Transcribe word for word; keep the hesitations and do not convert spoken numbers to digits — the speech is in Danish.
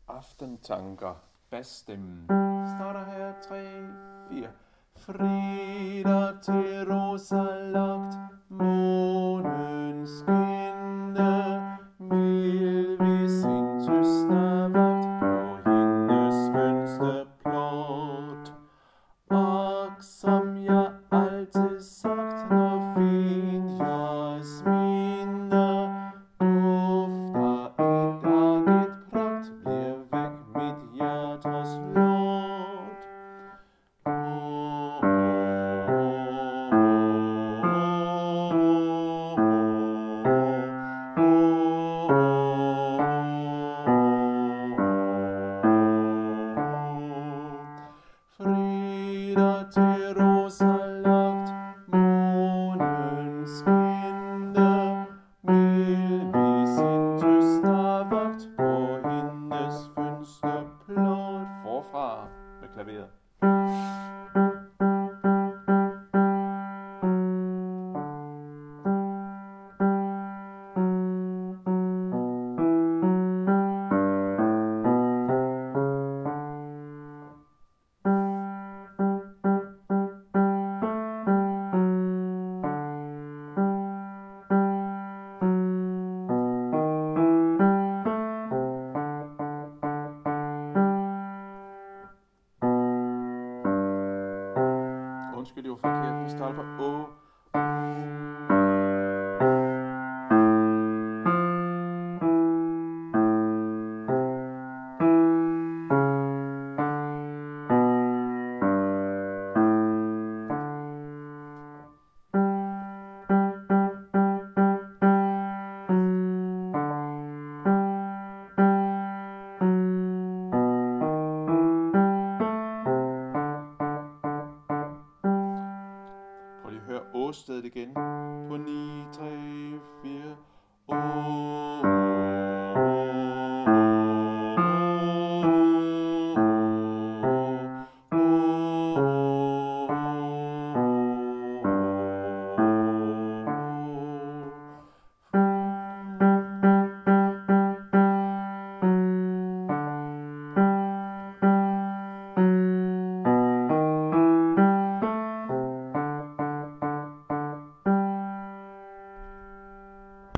Aftentanker, basstemmen. Starter her, tre, fire. Fritter til rosa lagt, månen skinne, mild ved sin tystnavagt på hendes fønsterplot. Og som jeg altid sagt, når fin jasmine dufter i dag et pragt, bliver væk mit hjertes lort. Fritter til rosa lagt, månen skinne, mild ved sin tystnavagt på hendes fønsterplot. Forfra med klaveret. Undskyld, det var forkert. Vi starter på Å. Prøv lige at høre Å-stedet igen. På ni, tre, fire, Å.